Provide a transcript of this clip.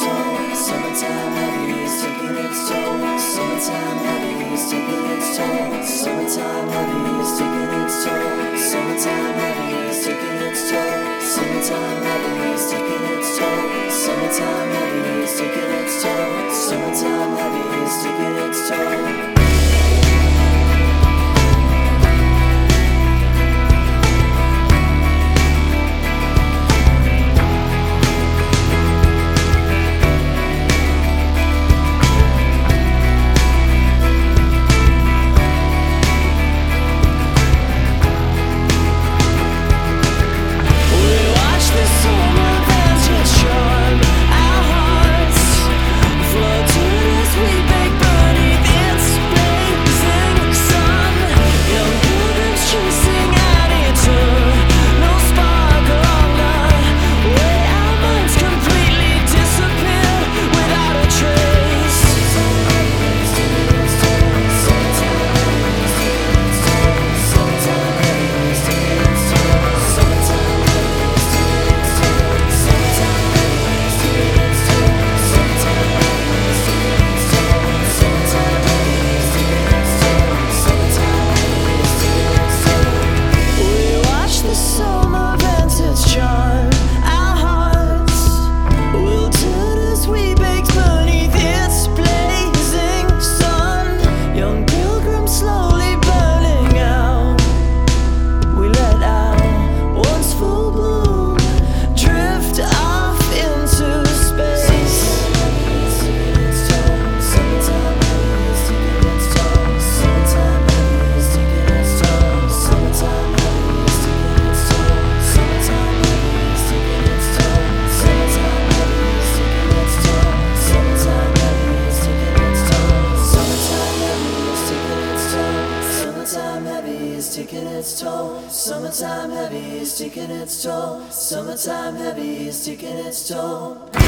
toll. Summertime heavy is taking its toll. Summertime heavy is taking its toll. Summertime heavy is taking its toll. Summertime heavy is taking its toll. Summertime heavy is taking its toll. Summertime heavy is taking its toll. Summertime heavy is taking its toll. Taking its toll. Summertime heavy is taking its toll. Summertime heavy is taking its toll.